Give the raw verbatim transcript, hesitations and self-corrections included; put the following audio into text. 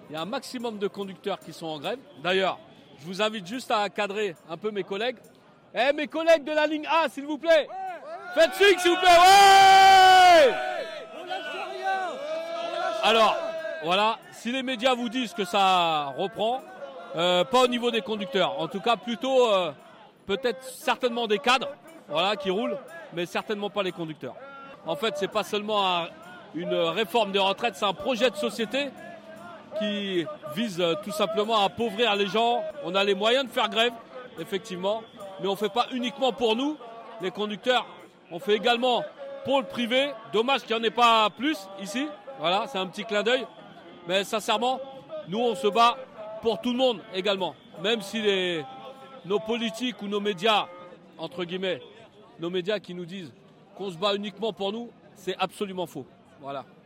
Il y a un maximum de conducteurs qui sont en grève. D'ailleurs, je vous invite juste à cadrer un peu mes collègues. Eh, mes collègues de la ligne A, s'il vous plaît. Faites signe, s'il vous plaît. Ouais. Alors, voilà, si les médias vous disent que ça reprend, euh, pas au niveau des conducteurs. En tout cas, plutôt, euh, peut-être certainement des cadres, voilà, qui roulent, mais certainement pas les conducteurs. En fait, c'est pas seulement un, une réforme des retraites, c'est un projet de société qui vise euh, tout simplement à appauvrir les gens. On a les moyens de faire grève, effectivement, mais on ne fait pas uniquement pour nous, les conducteurs. On fait également pour le privé. Dommage qu'il n'y en ait pas plus ici. Voilà, c'est un petit clin d'œil. Mais sincèrement, nous, on se bat pour tout le monde également. Même si les, nos politiques ou nos médias, entre guillemets, nos médias qui nous disent qu'on se bat uniquement pour nous, c'est absolument faux. Voilà.